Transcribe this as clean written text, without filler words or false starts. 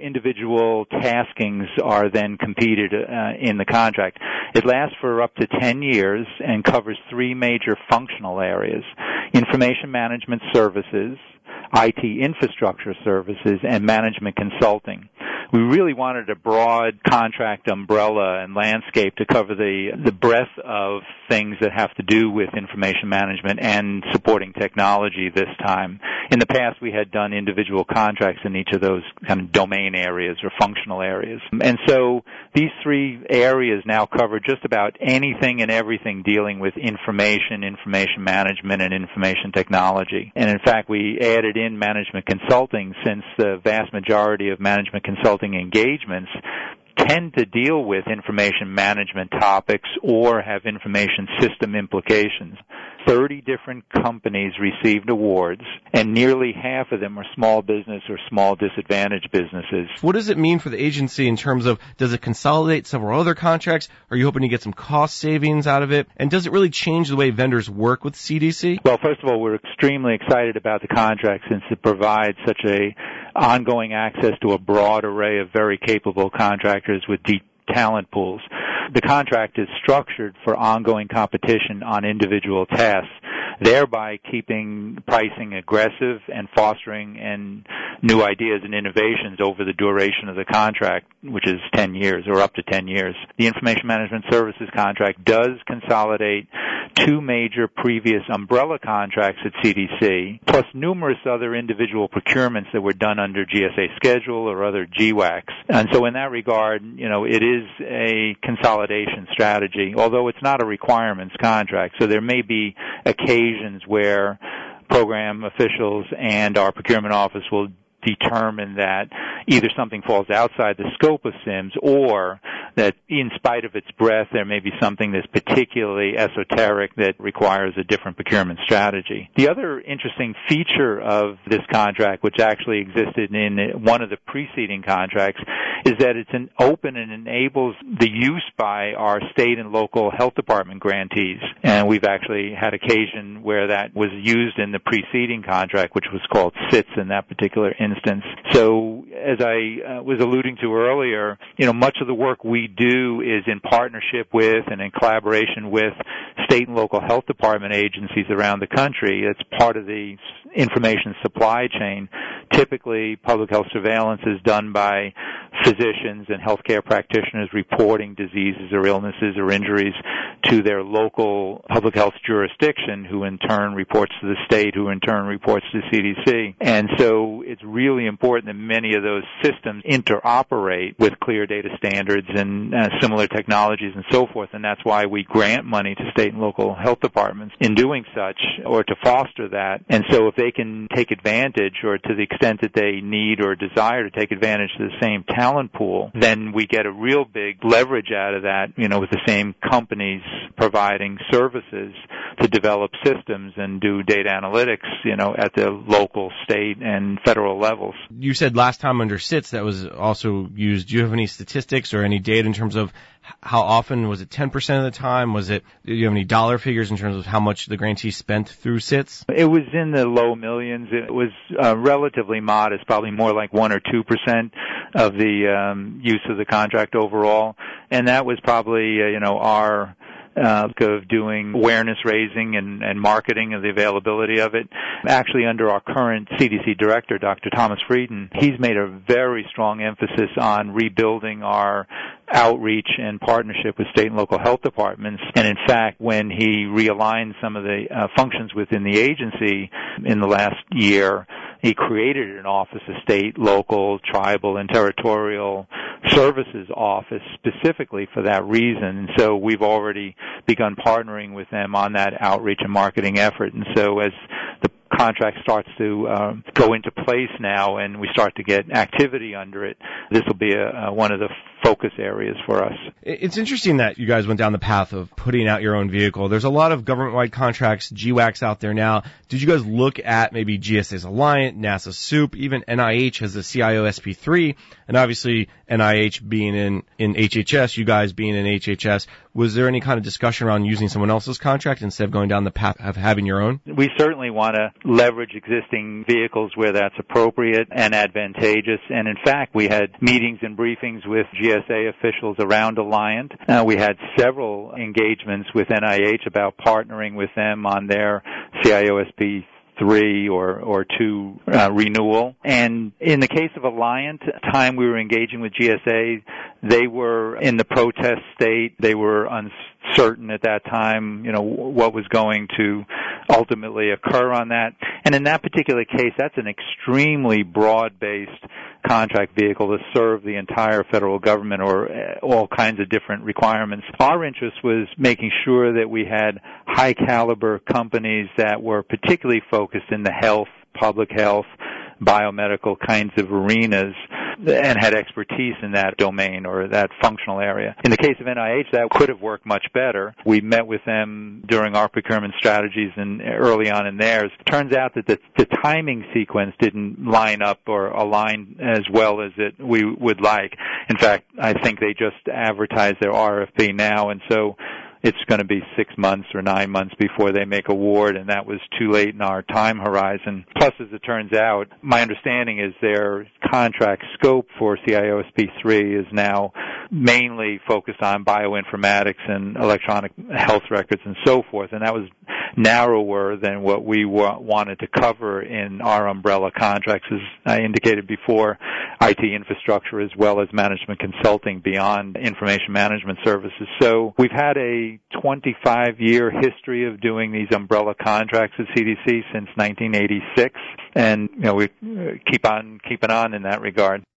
individual taskings are then competed in the contract. It lasts for up to 10 years and covers three major functional areas: information management services, IT infrastructure services, and management consulting. We really wanted a broad contract umbrella and landscape to cover the breadth of things that have to do with information management and supporting technology this time. In the past, we had done individual contracts in each of those kind of domain areas or functional areas. And so these three areas now cover just about anything and everything dealing with information management, and information technology. And in fact, we added in management consulting, since the vast majority of management consulting engagements tend to deal with information management topics or have information system implications. 30 different companies received awards, and nearly half of them are small business or small disadvantaged businesses. What does it mean for the agency in terms of, does it consolidate several other contracts? Are you hoping to get some cost savings out of it? And does it really change the way vendors work with CDC? Well, first of all, we're extremely excited about the contract since it provides such a ongoing access to a broad array of very capable contractors with deep talent pools. The contract is structured for ongoing competition on individual tasks, thereby keeping pricing aggressive and fostering new ideas and innovations over the duration of the contract, which is 10 years or up to 10 years. The Information Management Services contract does consolidate two major previous umbrella contracts at CDC, plus numerous other individual procurements that were done under GSA schedule or other GWACs. And so in that regard, it is a consolidation strategy, although it's not a requirements contract. So there may be occasions where program officials and our procurement office will determine that either something falls outside the scope of SIMS, or that in spite of its breadth, there may be something that's particularly esoteric that requires a different procurement strategy. The other interesting feature of this contract, which actually existed in one of the preceding contracts, is that it's an open and enables the use by our state and local health department grantees. And we've actually had occasion where that was used in the preceding contract, which was called SITS in that particular instance. So as I was alluding to earlier, much of the work we do is in partnership with and in collaboration with state and local health department agencies around the country. It's part of the information supply chain. Typically, public health surveillance is done by physicians and healthcare practitioners reporting diseases or illnesses or injuries to their local public health jurisdiction, who in turn reports to the state, who in turn reports to CDC. And so it's really important that many of those systems interoperate with clear data standards and similar technologies and so forth, and that's why we grant money to state and local health departments in doing such, or to foster that. And so if they can take advantage, or to the extent that they need or desire to take advantage of the same talent pool, then we get a real big leverage out of that, with the same companies providing services to develop systems and do data analytics, at the local, state, and federal levels. You said last time under SITS that was also used. Do you have any statistics or any data in terms of how often? Was it 10% of the time? Do you have any dollar figures in terms of how much the grantee spent through SITS? It was in the low millions. It was relatively modest, probably more like 1 or 2% of the use of the contract overall. And that was probably, our of doing awareness raising and marketing of the availability of it. Actually, under our current CDC director, Dr. Thomas Frieden, he's made a very strong emphasis on rebuilding our outreach and partnership with state and local health departments. And in fact, when he realigned some of the functions within the agency in the last year, he created an Office of State, Local, Tribal, and Territorial Services office specifically for that reason. And so we've already begun partnering with them on that outreach and marketing effort. And so as the contract starts to go into place now and we start to get activity under it, this will be one of the focus areas for us. It's interesting that you guys went down the path of putting out your own vehicle. There's a lot of government-wide contracts, GWACs out there now. Did you guys look at maybe GSA's Alliant, NASA SEWP, even NIH has the CIO SP3, and obviously NIH being in HHS, you guys being in HHS, was there any kind of discussion around using someone else's contract instead of going down the path of having your own? We certainly want to leverage existing vehicles where that's appropriate and advantageous. And in fact, we had meetings and briefings with GSA officials around Alliant. We had several engagements with NIH about partnering with them on their CIO-SP3 or 2 renewal. And in the case of Alliant, time we were engaging with GSA, they were in the protest state. They were uncertain at that time, what was going to ultimately occur on that. And in that particular case, that's an extremely broad-based contract vehicle to serve the entire federal government or all kinds of different requirements. Our interest was making sure that we had high-caliber companies that were particularly focused in the health, public health, biomedical kinds of arenas and had expertise in that domain or that functional area. In the case of NIH, that could have worked much better. We met with them during our procurement strategies and early on in theirs. Turns out that the timing sequence didn't line up or align as well as we would like. In fact, I think they just advertised their RFP now, and so it's going to be 6 months or 9 months before they make award, and that was too late in our time horizon. Plus, as it turns out, my understanding is their contract scope for CIO-SP3 is now mainly focused on bioinformatics and electronic health records and so forth, and that was narrower than what we wanted to cover in our umbrella contracts, as I indicated before, IT infrastructure as well as management consulting beyond information management services. So we've had a 25-year history of doing these umbrella contracts at CDC since 1986, and we keep on keeping on in that regard.